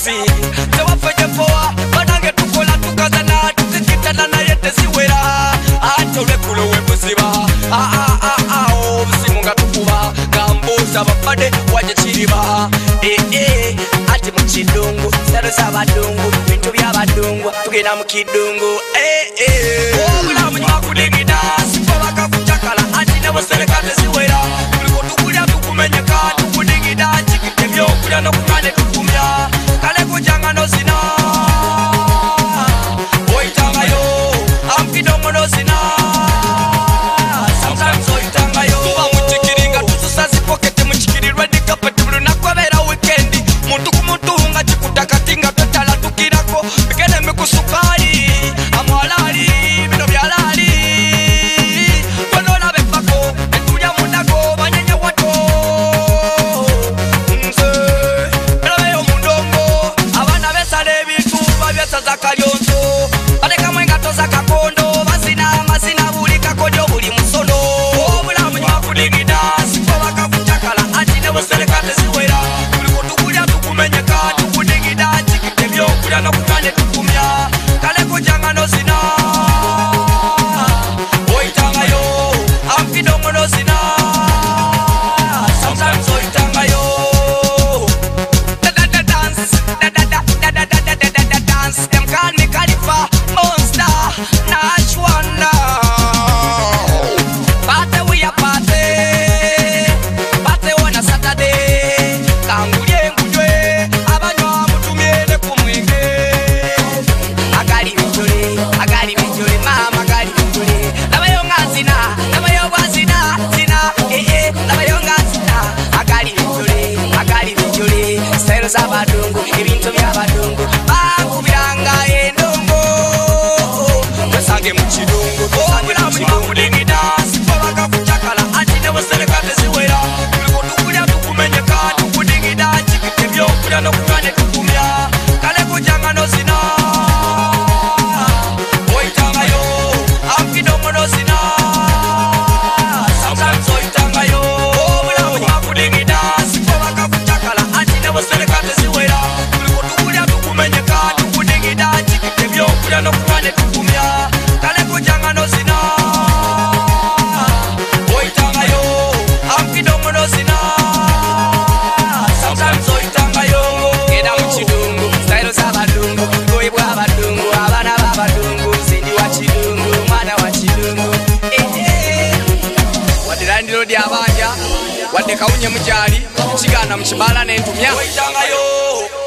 musi tewafanye poa banange tukola tukazana tukikitana na yete siwera ate olekulo webuziba obusimu nga tukuba gambuza bafade waje kiriba ate mu kidungu salo z'abadungu bintu by'abadungu tugenda mu kidungu obulamu nyuma kudigida sifo bakakucakala ati nebosereka teziwera tuliko tukulya tukumenyeka tukudigida kikite byokulya nokunywa tukumya kale kujanga nozina oyitangayo amkidongo nozina sometimes oyitangayo tuba mukikiringa tususa zipokete mukikirirwa dikapati bulunakwabera wikendi muntu ku muntu nga kikutakatinga twetala tukirako bigene mikusukali amwalali bino byalali wanola bepako etulya mundago banyenya wato nze belabeyo mundongo abana besala ebintu babyesaza kalyonso balekamu engato za kakondo bazina amazina buli kakodyo buli musono obulamu nyuma kudigida sifo bakakucakala ati nebosereka teziwera tuliko tukulya tukumenyeka tukudigida kikite byokulya nokunywa ne tukumya kale kujanga nozina oyitangayo amkidongo nozina sometimes oyitangayo dance them call me Khalifa Monster Nash Wonder party we a party on a Saturday kangulye ngujwe abanywa mutumye kumwenge agali bijole mama agali bijole nabayo ngazina nabayo bazina zina nabayo ngazina agali bijole style z'abadungu ibintu by'abadungu bakubiranga endongo twesange mu kidungu kudigida sifo bakakucakala ati nebosereka teziwera tuliko tukulya tukumenyeka tukudigida kikite byokulya nokunywa ne tukumya kale kujanga nozina oyitangayo amkidongo nozina sometimes oyitangayo obulamu nyuma kudigida sifo bakakucakala ati nebosereka teziwera tuliko tukulya tukumenyeka tukudigida kikite byokulya nokunywa ne tukumya kale kujanga nozina oyitangayo amkidongo nozina sometimes oyitangayo genda mu kidungu style z'abadungu goyi bw'abadungu abana b'abadungu zindi wa kidungu mwana wa kidungu wadde landiro lyabanja wadde kawunye mukyali kiganda mu kibala n'entumya oyitangayo